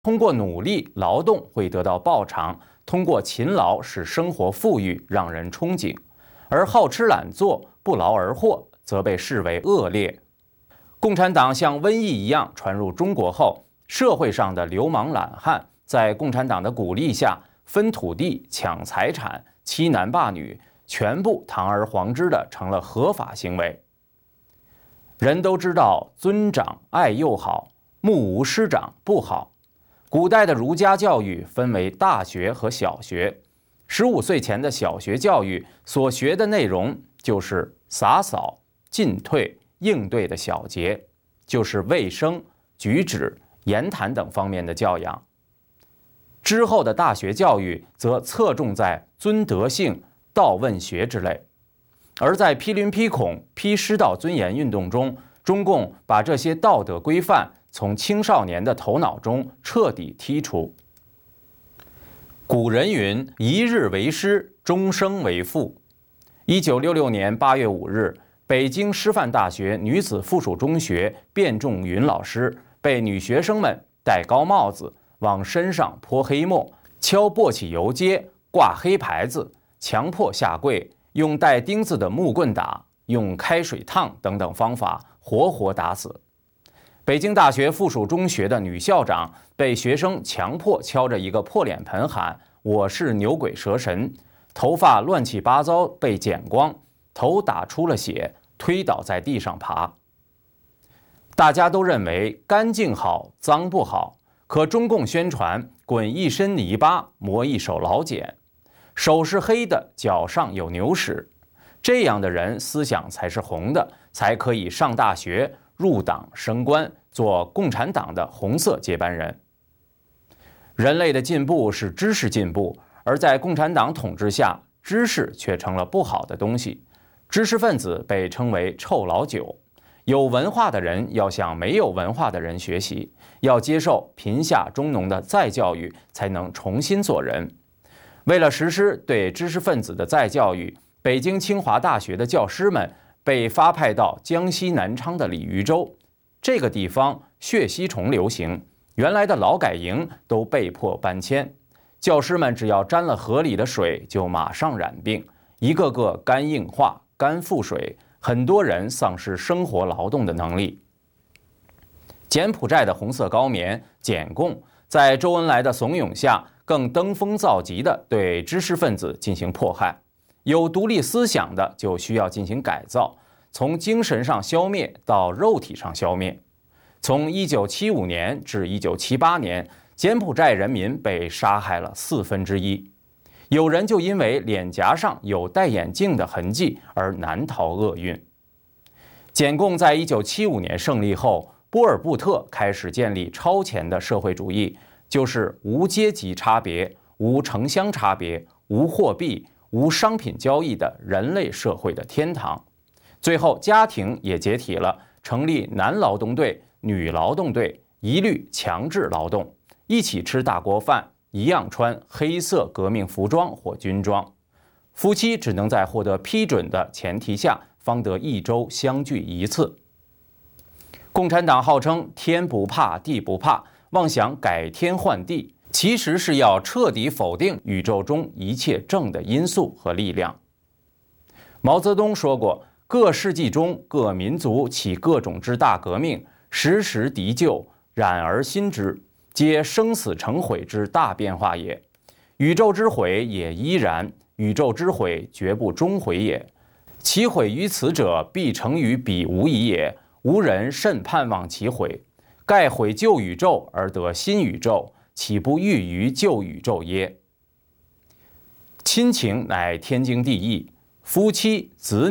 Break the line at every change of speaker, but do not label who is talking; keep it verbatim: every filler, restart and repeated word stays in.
通过努力劳动会得到报偿，通过勤劳使生活富裕，让人憧憬；而好吃懒做、不劳而获，则被视为恶劣。共产党像瘟疫一样传入中国后，社会上的流氓懒汉在共产党的鼓励下，分土地、抢财产、欺男霸女，全部堂而皇之的成了合法行为。人都知道尊长爱幼好，目无师长不好。古代的儒家教育分为大学和小学，十五岁前的小学教育所学的内容就是洒扫、进退、应对的小节，就是卫生、举止、言谈等方面的教养。之后的大学教育则侧重在尊德性、道问学之类。而在批林批孔、批师道尊严运动中，中共把这些道德规范从青少年的头脑中彻底剔除。古人云：“一日为师，终生为父。”一九六六年八月五日，北京师范大学女子附属中学卞仲云老师被女学生们戴高帽子，往身上泼黑墨，敲簸箕游街，挂黑牌子，强迫下跪，用带钉子的木棍打，用开水烫等等方法活活打死。北京大学附属中学的女校长被学生强迫敲着一个破脸盆喊：“我是牛鬼蛇神”，头发乱七八糟被剪光，头打出了血，推倒在地上爬。大家都认为干净好，脏不好，可中共宣传滚一身泥巴，磨一手老茧，手是黑的，脚上有牛屎，这样的人思想才是红的，才可以上大学、入党升官，做共产党的红色接班人。人类的进步是知识进步，而在共产党统治下，知识却成了不好的东西。知识分子被称为臭老九。有文化的人要向没有文化的人学习，要接受贫下中农的再教育，才能重新做人。为了实施对知识分子的再教育，北京清华大学的教师们被发派到江西南昌的鲤鱼洲。这个地方血吸虫流行，原来的劳改营都被迫搬迁。教师们只要沾了河里的水，就马上染病，一个个肝硬化、肝腹水，很多人丧失生活劳动的能力。柬埔寨的红色高棉柬共在周恩来的怂恿下，更登峰造极地对知识分子进行迫害。有独立思想的就需要进行改造，从精神上消灭到肉体上消灭。从一九七五年至一九七八年，柬埔寨人民被杀害了四分之一。有人就因为脸颊上有戴眼镜的痕迹而难逃厄运。柬共在一九七五年胜利后，波尔布特开始建立超前的社会主义，就是无阶级差别、无城乡差别、无货币、无商品交易的人类社会的天堂。最后家庭也解体了，成立男劳动队、女劳动队，一律强制劳动，一起吃大锅饭，一样穿黑色革命服装或军装。夫妻只能在获得批准的前提下，方得一周相聚一次。共产党号称天不怕地不怕，妄想改天换地，其实是要彻底否定宇宙中一切正的因素和力量。毛泽东说过，各世纪中各民族起各种之大革命，时时敌旧，染而新之，皆生死成毁之大变化也。宇宙之毁也依然，宇宙之毁绝不终毁也。其毁于此者，必成于彼无疑也。无人甚盼望其毁。盖毁旧宇宙而得新宇宙，岂不欲于旧宇宙耶？亲情乃天经地义，夫妻子女